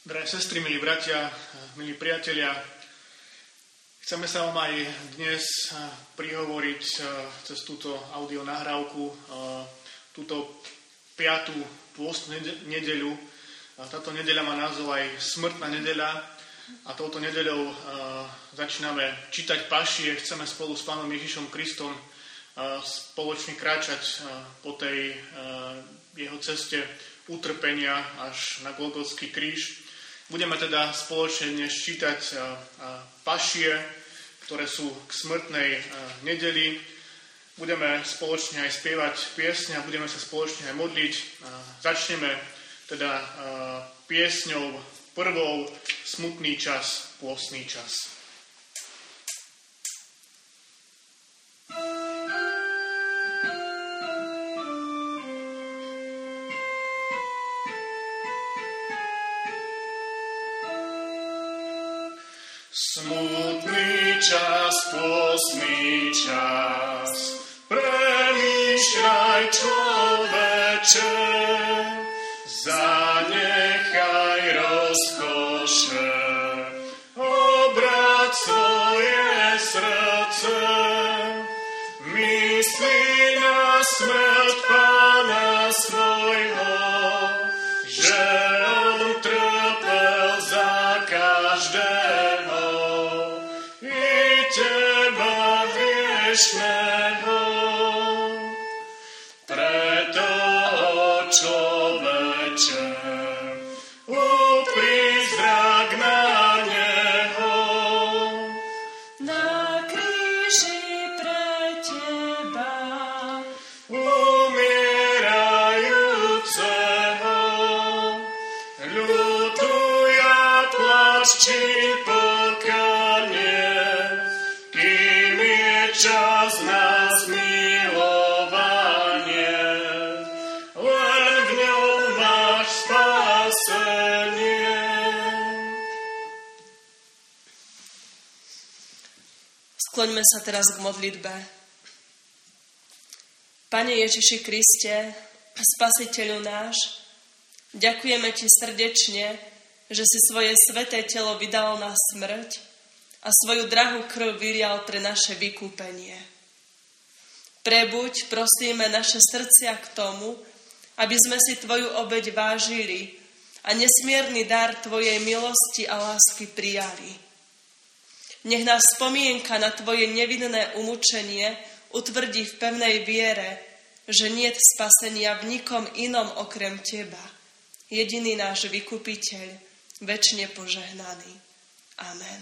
Drahé sestry, milí bratia, milí priatelia, chceme sa vám aj dnes prihovoriť cez túto audio nahrávku, túto 5. pôstnu nedeľu. Táto nedeľa má názov aj Smrtná nedeľa a touto nedeľou začíname čítať pašie. Chceme spolu s Pánom Ježišom Kristom spoločne kráčať po tej jeho ceste utrpenia až na Golgotský kríž. Budeme teda spoločne dnes čítať pašie, ktoré sú k smrtnej nedeli. Budeme spoločne aj spievať piesne a budeme sa spoločne aj modliť. Začneme teda piesňou prvou Smutný čas, pôstny čas. Smutný čas, pôstny čas, premýšľaj, človeče, zanechaj rozkoše, obráť svoje srdce, myslí na smrť Pána svojho, že on trpel za každého i teba hriešného. Preto, človeče, upri zrak na neho. Na kríži pre teba umierajúceho ľutuj a pláč, čiň pokánie, kým je čas na zmilovanie. Len v ňom máš spásenie. Skloňme sa teraz k modlitbe. Pane Ježiši Kriste, Spasiteľu náš, ďakujeme Ti srdečne, že si svoje sväté telo vydal na smrť a svoju drahú krv vylial pre naše vykúpenie. Prebuď, prosíme, naše srdcia k tomu, aby sme si Tvoju obeť vážili a nesmierny dar Tvojej milosti a lásky prijali. Nech nás spomienka na Tvoje nevinné umúčenie utvrdí v pevnej viere, že niet spasenia v nikom inom okrem Teba, jediný náš vykupiteľ, večne požehnaný. Amen.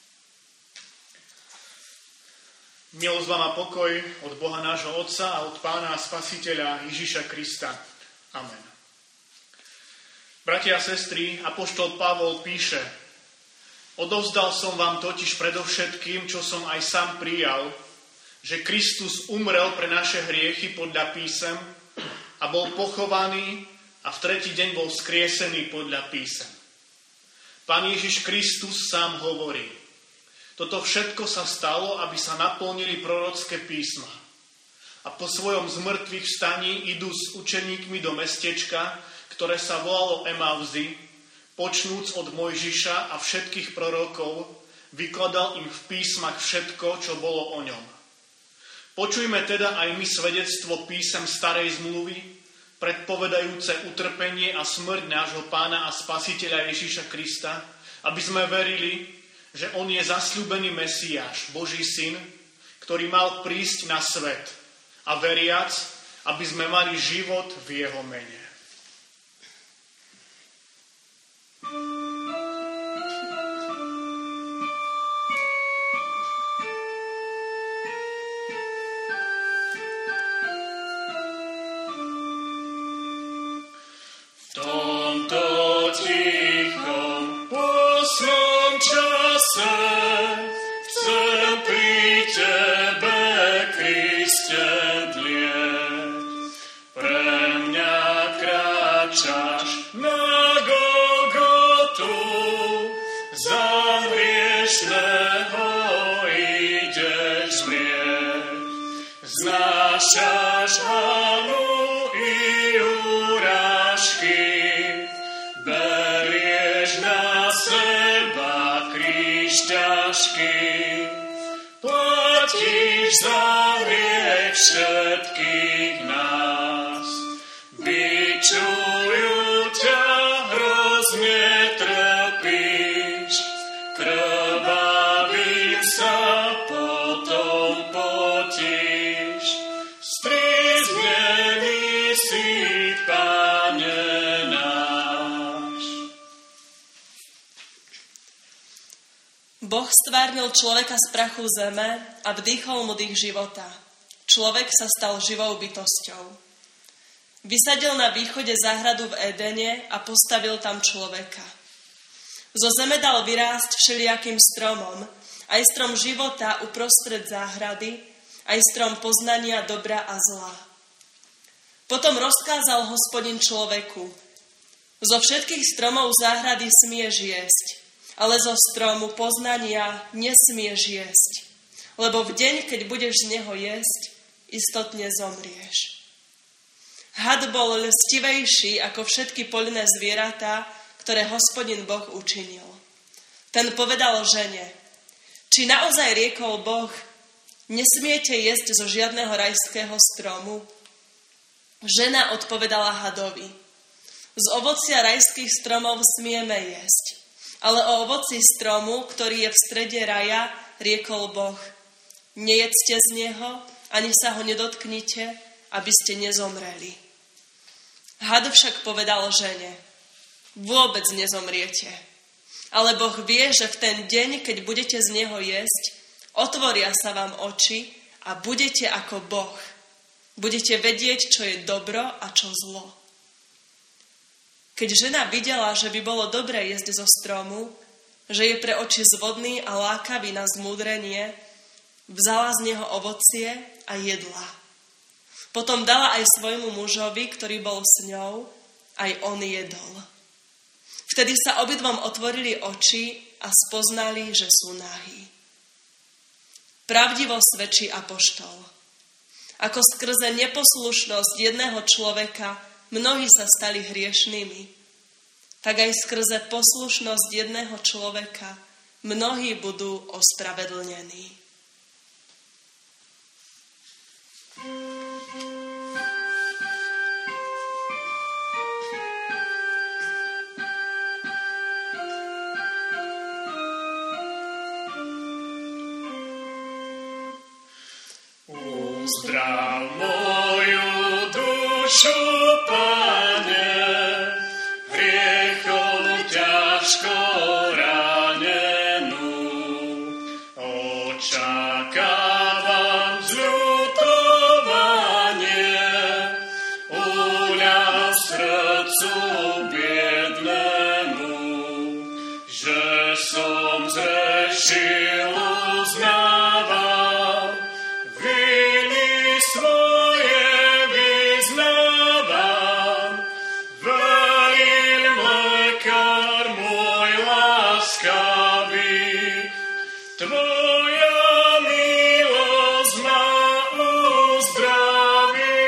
Milosť vám a pokoj od Boha nášho Otca a od Pána a Spasiteľa Ježiša Krista. Amen. Bratia a sestry, apoštol Pavol píše: Odovzdal som vám totiž predovšetkým, čo som aj sám prijal, že Kristus umrel pre naše hriechy podľa písem a bol pochovaný a v tretí deň bol vzkriesený podľa písem. Pán Ježiš Kristus sám hovorí: Toto všetko sa stalo, aby sa naplnili prorocké písma. A po svojom zmrtvých vstaní idú s učeníkmi do mestečka, ktoré sa volalo Emauzy, počnúc od Mojžiša a všetkých prorokov, vykladal im v písmach všetko, čo bolo o ňom. Počujme teda aj my svedectvo písem starej zmluvy, predpovedajúce utrpenie a smrť nášho Pána a Spasiteľa Ježiša Krista, aby sme verili, že on je zasľúbený Mesiáš, Boží syn, ktorý mal prísť na svet, a veriac, aby sme mali život v jeho mene. Chcem pri Tebe, Kriste, dlieť. Pre mňa kráčaš na Golgotu, za hriešného ideš zmrieť. Znášaš hanu i urážky, berieš na seba kríž ťažký, platíš za hriech všetkých nás. Bičujú ťa, hrozne trpíš, krvavým sa potom potíš. Stríznený si, Pane náš. Boh stvárnil človeka z prachu zeme a vdýchol mu dých života. Človek sa stal živou bytosťou. Vysadil na východe záhradu v Edene a postavil tam človeka. Zo zeme dal vyrásť všelijakým stromom, aj strom života uprostred záhrady, aj strom poznania dobra a zla. Potom rozkázal Hospodin človeku: zo všetkých stromov záhrady smieš jesť, ale zo stromu poznania nesmieš jesť, lebo v deň, keď budeš z neho jesť, istotne zomrieš. Had bol ľstivejší ako všetky poľné zvieratá, ktoré Hospodin Boh učinil. Ten povedal žene: či naozaj riekol Boh, nesmiete jesť zo žiadneho rajského stromu? Žena odpovedala hadovi: z ovocia rajských stromov smieme jesť, ale o ovoci stromu, ktorý je v strede raja, riekol Boh: nejedzte z neho, ani sa ho nedotknite, aby ste nezomreli. Had však povedal žene: vôbec nezomriete, ale Boh vie, že v ten deň, keď budete z neho jesť, otvoria sa vám oči a budete ako Boh. Budete vedieť, čo je dobro a čo zlo. Keď žena videla, že by bolo dobré jesť zo stromu, že je pre oči zvodný a lákavý na zmúdrenie, vzala z neho ovocie a jedla. Potom dala aj svojmu mužovi, ktorý bol s ňou, aj on jedol. Vtedy sa obidvom otvorili oči a spoznali, že sú nahí. Pravdivo svedčí apoštol: ako skrze neposlušnosť jedného človeka mnohí sa stali hriešnými, tak aj skrze poslušnosť jedného človeka mnohí budú ospravedlnení. Uzdrav moju dušu, Pane, hriechom ťažko ranenú. Očakávam zľutovanie, uľav srdcu biednému, že som zrešil, uznávam, svoje vyznávam, veľmi lekár môj láskavý, tvoja milosť ma uzdraví.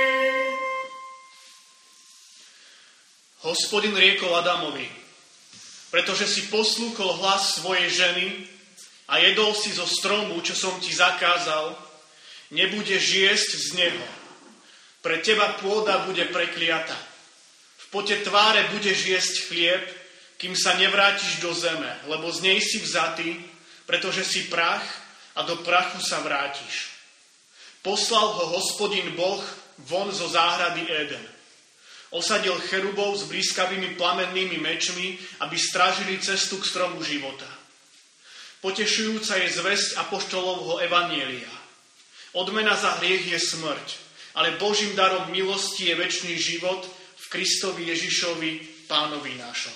Hospodin riekol Adamovi: pretože si poslúchol hlas svojej ženy a jedol si zo stromu, čo som ti zakázal, nebudeš jesť z neho. Pre teba pôda bude prekliata. V pote tváre budeš jesť chlieb, kým sa nevrátiš do zeme, lebo z nej si vzatý, pretože si prach a do prachu sa vrátiš. Poslal ho Hospodin Boh von zo záhrady Éden. Osadil cherubov s blízkavými plamennými mečmi, aby strážili cestu k stromu života. Potešujúca je zvesť apoštolovho evanjelia. Odmena za hriech je smrť, ale Božím darom milosti je večný život v Kristovi Ježišovi, Pánovi nášom.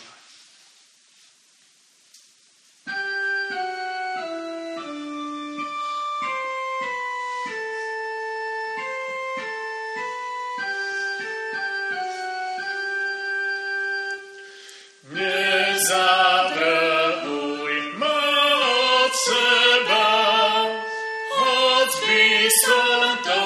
Nezavrhuj ma od seba, hoď by som to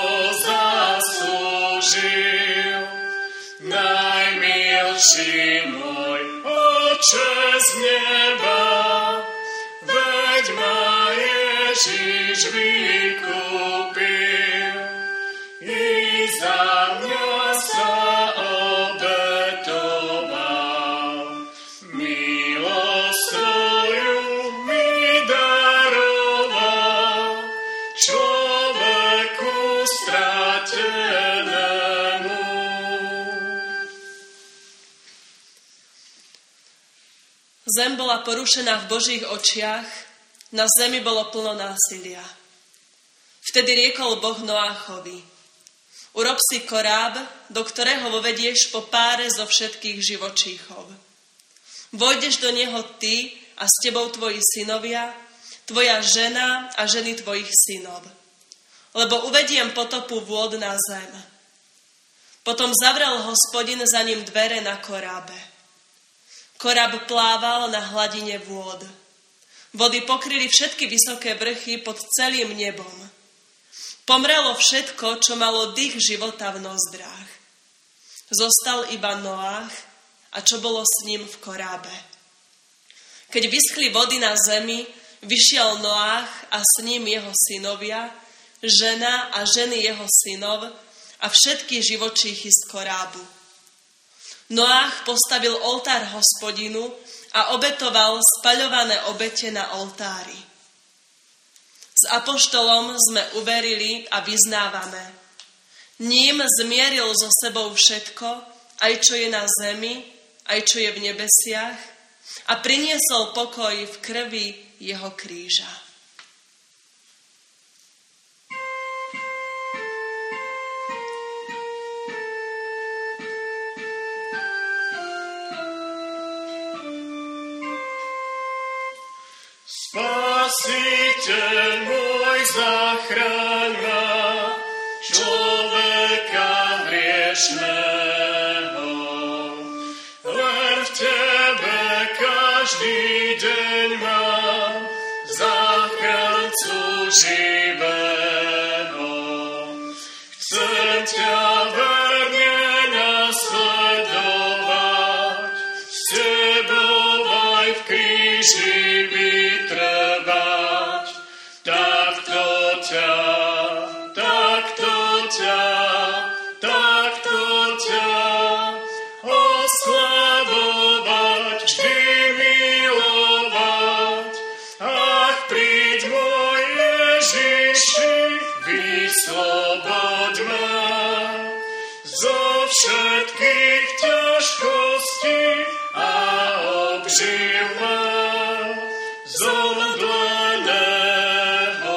zaslúžil. Najmilší môj, přes neba, veď ma Ježiš vykúpil, i za mňa sa obetoval. Milosť svoju mi daroval, človeku stratenému. Zem bola porušená v Božích očiach, na zemi bolo plno násilia. Vtedy riekol Boh Noáchovi: urob si koráb, do ktorého vovedieš po páre zo všetkých živočíchov. Vojdeš do neho ty a s tebou tvoji synovia, tvoja žena a ženy tvojich synov. Lebo uvediem potopu vôd na zem. Potom zavrel Hospodin za ním dvere na korábe. Koráb plával na hladine vôd. Vody pokryli všetky vysoké vrchy pod celým nebom. Pomrelo všetko, čo malo dých života v nozdrách. Zostal iba Noách a čo bolo s ním v korábe. Keď vyschli vody na zemi, vyšiel Noách a s ním jeho synovia, žena a ženy jeho synov a všetky živočíchy z korábu. Noách postavil oltár Hospodinu a obetoval spaľované obete na oltári. S apoštolom sme uverili a vyznávame. Ním zmieril so sebou všetko, aj čo je na zemi, aj čo je v nebesiach, a priniesol pokoj v krvi jeho kríža. Spasiteľ môj, zachraň ma, človeka hriešného. Len v tebe každý deň mám záchrancu živého. Chcem ťa verne nasledovať, s tebou aj v kríži vytrvať. Takto ťa oslavovať, vždy milovať. Ach, príď môj Ježiši, vysloboď ma zo všetkých ťažkostí a obživ ma zomdleného.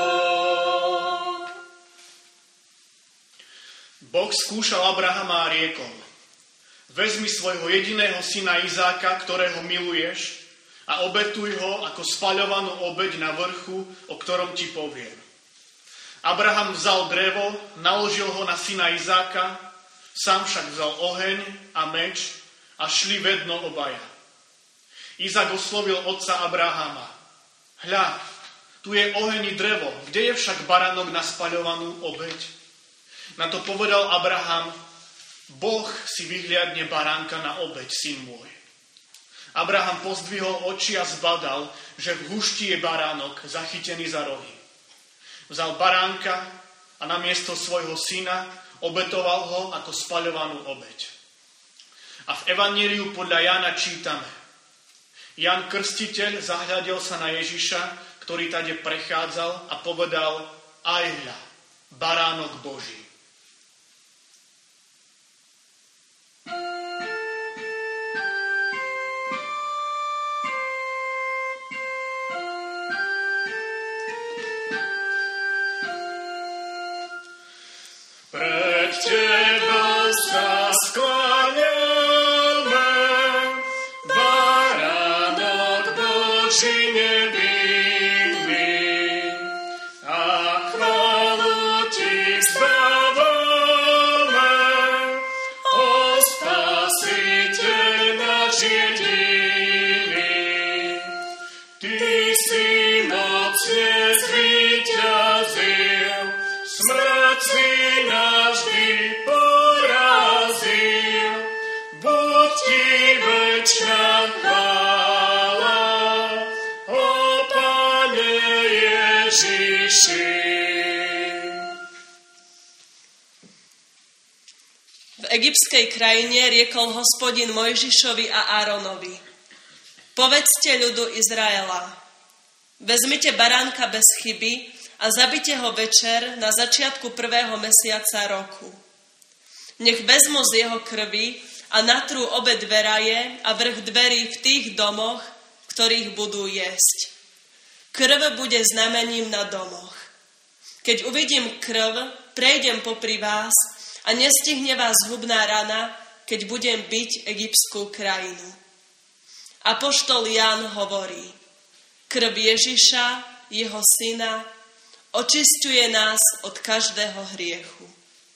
Boh skúšal Abrahama a riekol: vezmi svojho jediného syna Izáka, ktorého miluješ, a obetuj ho ako spaľovanú obeť na vrchu, o ktorom ti poviem. Abraham vzal drevo, naložil ho na syna Izáka, sám však vzal oheň a meč a šli vedno obaja. Izák oslovil otca Abrahama: hľa, tu je oheň i drevo, kde je však baránok na spaľovanú obeť? Na to povedal Abraham: Boh si vyhliadne baránka na obeť, syn môj. Abraham pozdvihol oči a zbadal, že v hušti je baránok zachytený za rohy. Vzal baránka a namiesto svojho syna obetoval ho ako spaľovanú obeť. A v Evanjeliu podľa Jána čítame: Ján Krstiteľ zahľadil sa na Ježiša, ktorý tade prechádzal, a povedal: aj hľa, baránok Boží. Pred tebou sa skláňame, baránok Boží nevinný, a chválu ti vzdávame, o Spasiteľ náš jediný. Ty si mocne zvíťazil, smrť si navždy porazil, buď ti večná chvála. egyptskej krajine riekol Hospodin Mojžišovi a Áronovi: povedzte ľudu Izraela, vezmite baránka bez chyby a zabite ho večer na začiatku 1. mesiaca roku. Nech vezmu z jeho krvi a natrú obe dveraje a vrch dverí v tých domoch, ktorých budú jesť. Krv bude znamením na domoch. Keď uvidím krv, prejdem popri vás a nestihne vás hubná rana, keď budem biť egyptskú krajinu. Apoštol Ján hovorí: krv Ježiša, jeho syna, očisťuje nás od každého hriechu.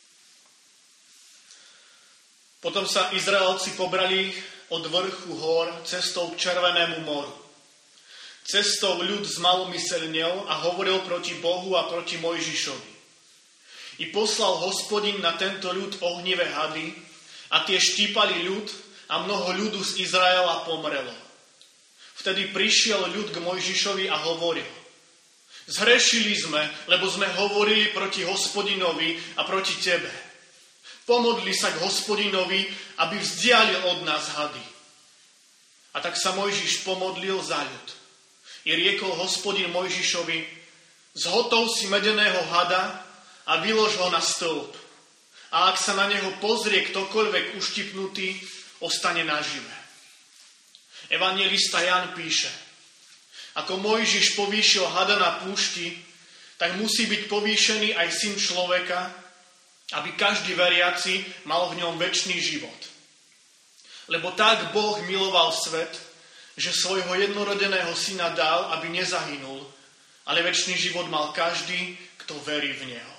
Potom sa Izraelci pobrali od vrchu hor cestou k Červenému moru. Cestou ľud zmalomyselnil a hovoril proti Bohu a proti Mojžišovi. I poslal Hospodin na tento ľud ohnivé hady a tie štípali ľud a mnoho ľudu z Izraela pomrelo. Vtedy prišiel ľud k Mojžišovi a hovoril: zhrešili sme, lebo sme hovorili proti Hospodinovi a proti tebe. Pomodli sa k Hospodinovi, aby vzdialil od nás hady. A tak sa Mojžiš pomodlil za ľud. I riekol Hospodin Mojžišovi: zhotov si medeného hada a vylož ho na stĺp. A ak sa na neho pozrie ktokoľvek uštipnutý, ostane nažive. Evanjelista Ján píše: ako Mojžiš povýšil hada na púšti, tak musí byť povýšený aj syn človeka, aby každý veriaci mal v ňom večný život. Lebo tak Boh miloval svet, že svojho jednorodeného syna dal, aby nezahynul, ale večný život mal každý, kto verí v neho.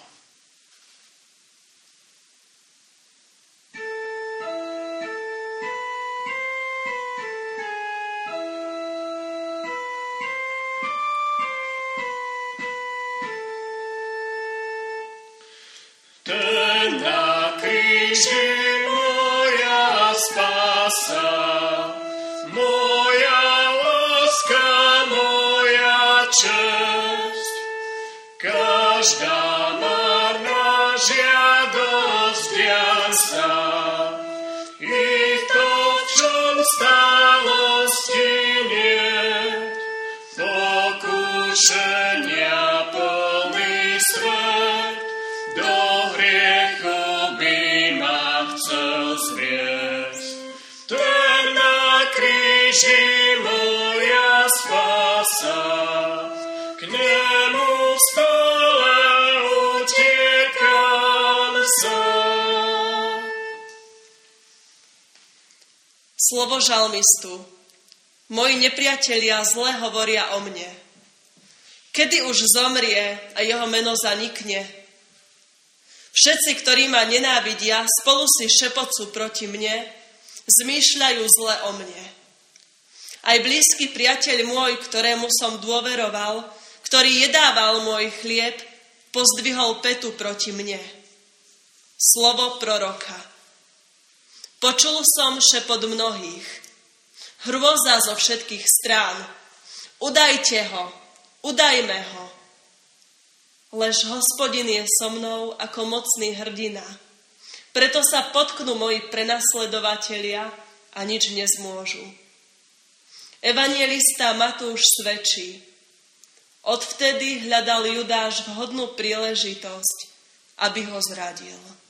Ten na kríži moja spása, moja láska, moja česť. Každá marná žiadosť diaň sa, i to, v čom stálosti niet, pokušenia plný svet, do hriechu by ma chcel zviesť. Ten na kríži moja spása, k nemu stále utiekam sa. Slovo žalmistu. Moji nepriatelia zle hovoria o mne. Kedy už zomrie a jeho meno zanikne? Všetci, ktorí ma nenávidia, spolu si šepocú proti mne, zmýšľajú zle o mne. Aj blízky priateľ môj, ktorému som dôveroval, ktorý jedával môj chlieb, pozdvihol pätu proti mne. Slovo proroka. Počul som šepot mnohých. Hrôza zo všetkých strán. Udajte ho, udajme ho. Lež Hospodin je so mnou ako mocný hrdina. Preto sa potknú moji prenasledovatelia a nič nezmôžu. Evanjelista Matúš svedčí: odvtedy hľadal Judáš vhodnú príležitosť, aby ho zradil.